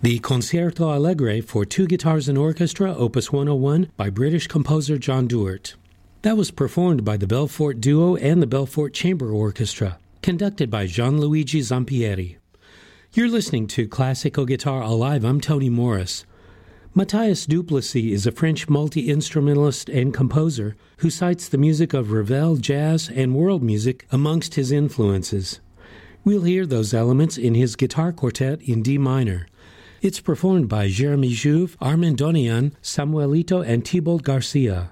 The Concerto Allegre for two guitars and orchestra, Opus 101, by British composer John Duart. That was performed by the Belfort Duo and the Belfort Chamber Orchestra, conducted by Gianluigi Zampieri. You're listening to Classical Guitar Alive. I'm Tony Morris. Matthias Duplessis is a French multi-instrumentalist and composer who cites the music of Ravel, jazz, and world music amongst his influences. We'll hear those elements in his guitar quartet in D minor. It's performed by Jeremy Jouve, Armand Donian, Samuelito, and Thibault Garcia.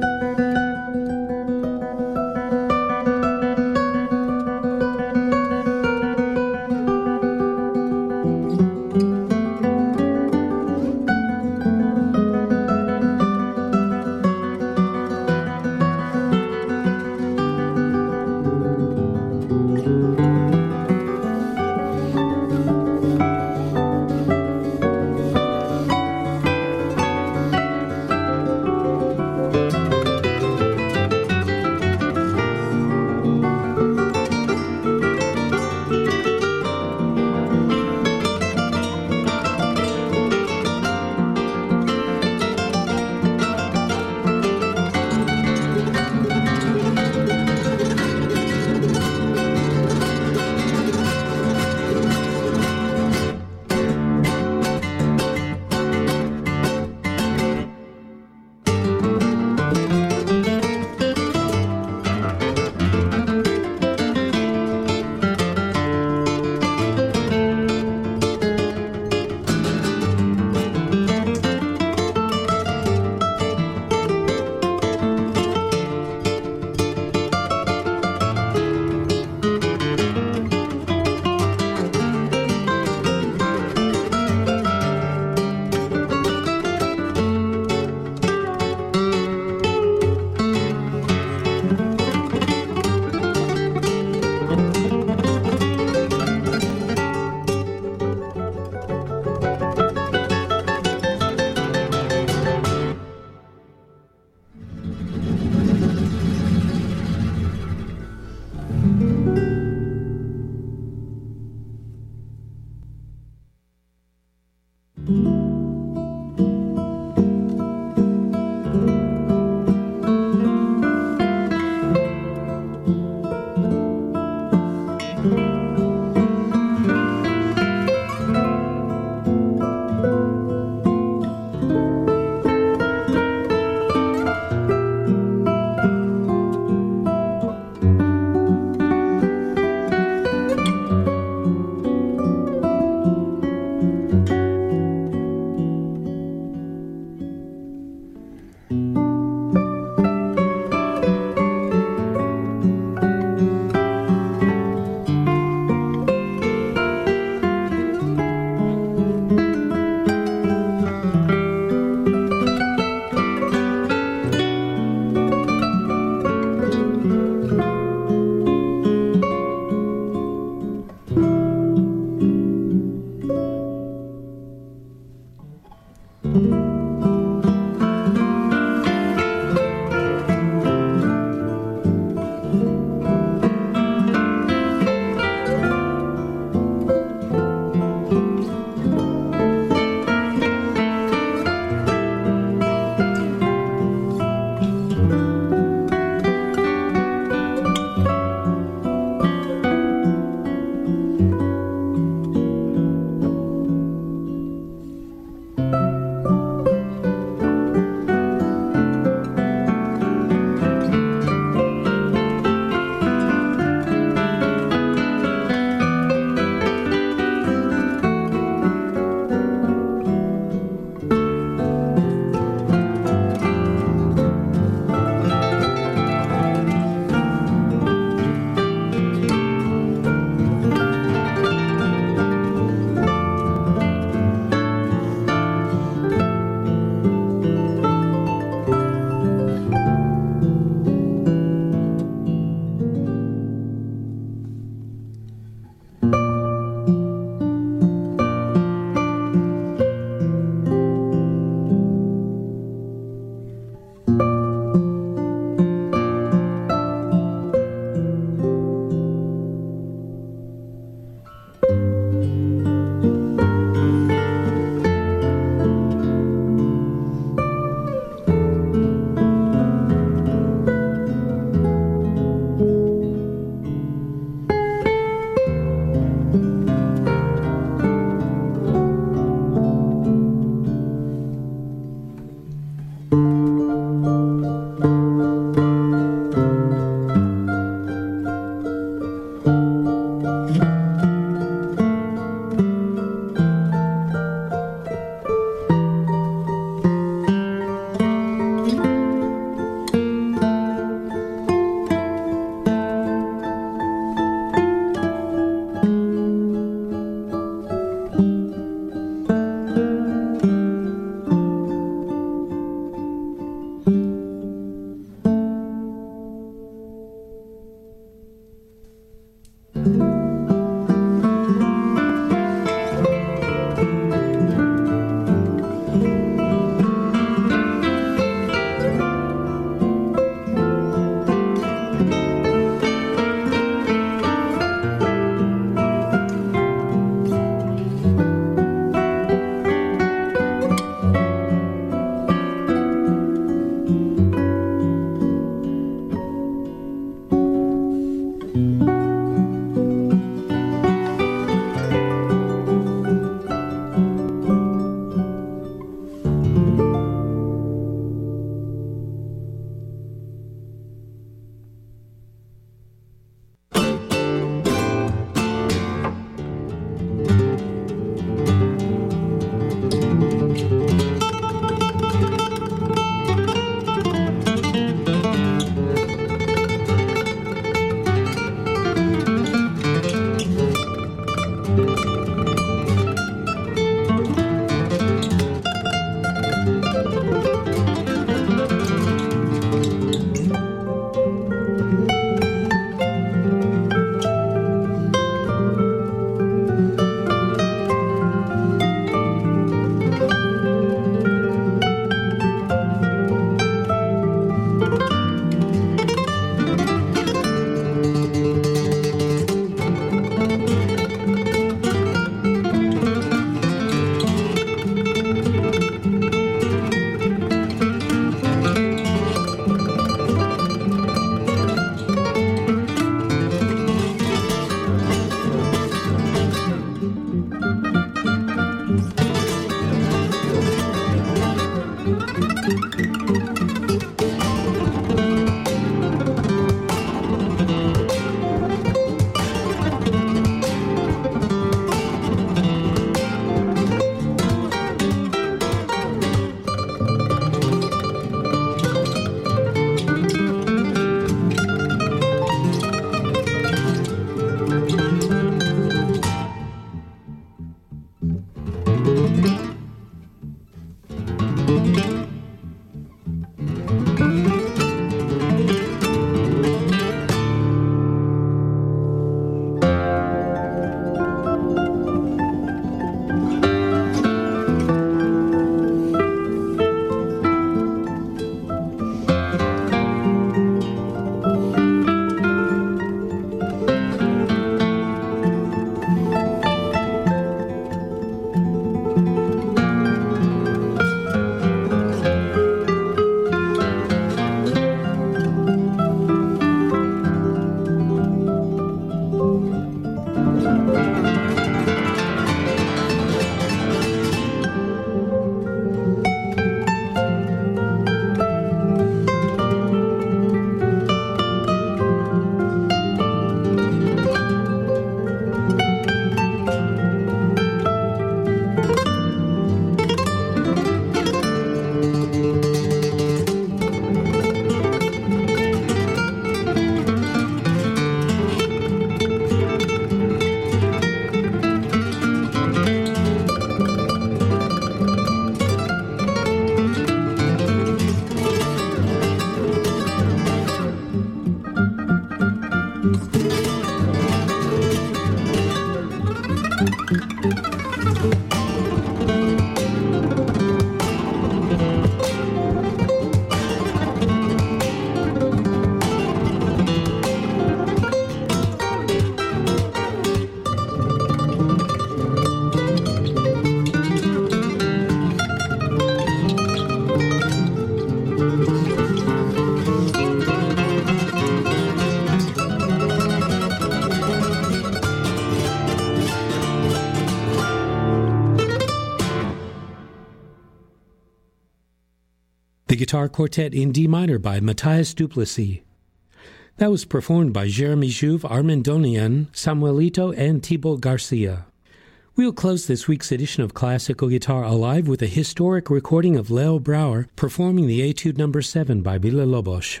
The Guitar Quartet in D minor by Matthias Duplessis. That was performed by Jeremy Jouve, Armand Donian, Samuelito, and Thibaut Garcia. We'll close this week's edition of Classical Guitar Alive with a historic recording of Leo Brouwer performing the Etude No. 7 by Villa-Lobos.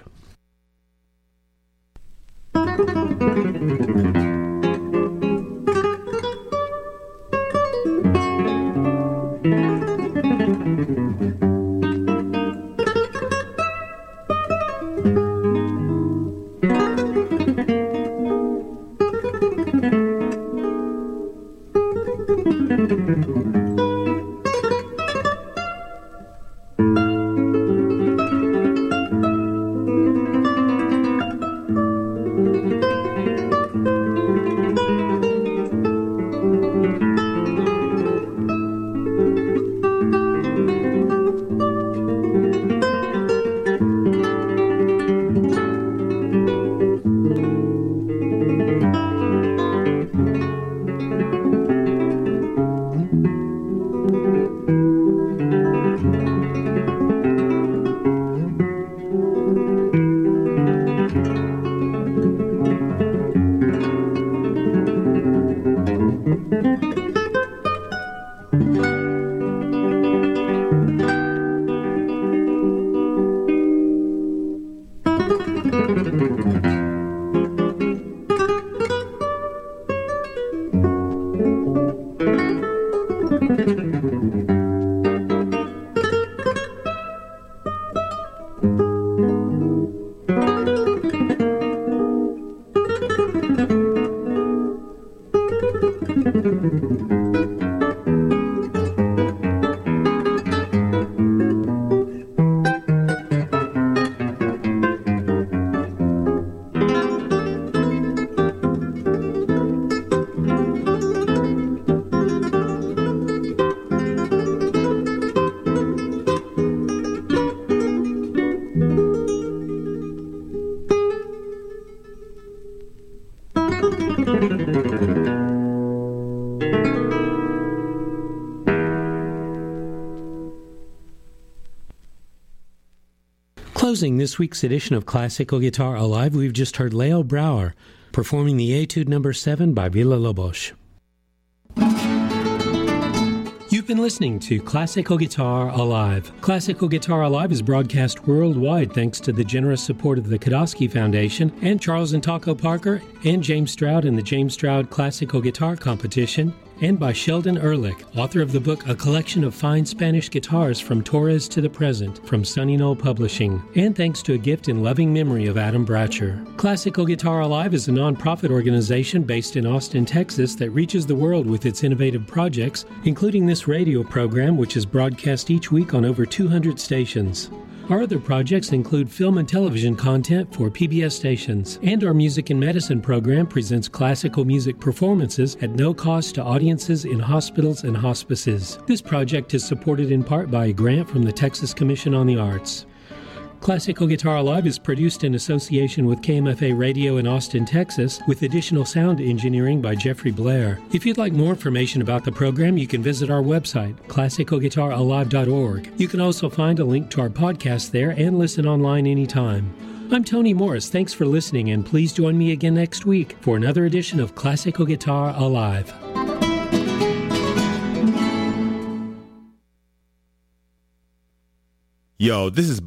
Closing this week's edition of Classical Guitar Alive, we've just heard Leo Brouwer performing the Etude No. 7 by Villa-Lobos. You've been listening to Classical Guitar Alive. Classical Guitar Alive is broadcast worldwide thanks to the generous support of the Kodosky Foundation and Charles and Taco Parker and James Stroud in the James Stroud Classical Guitar Competition, and by Sheldon Ehrlich, author of the book A Collection of Fine Spanish Guitars from Torres to the Present from Sunny Knoll Publishing, and thanks to a gift in loving memory of Adam Bratcher. Classical Guitar Alive is a non-profit organization based in Austin, Texas that reaches the world with its innovative projects, including this radio program which is broadcast each week on over 200 stations. Our other projects include film and television content for PBS stations, and our Music and Medicine program presents classical music performances at no cost to audiences in hospitals and hospices. This project is supported in part by a grant from the Texas Commission on the Arts. Classical Guitar Alive is produced in association with KMFA Radio in Austin, Texas, with additional sound engineering by Jeffrey Blair. If you'd like more information about the program, you can visit our website, classicalguitaralive.org. You can also find a link to our podcast there and listen online anytime. I'm Tony Morris. Thanks for listening, and please join me again next week for another edition of Classical Guitar Alive. Yo, this is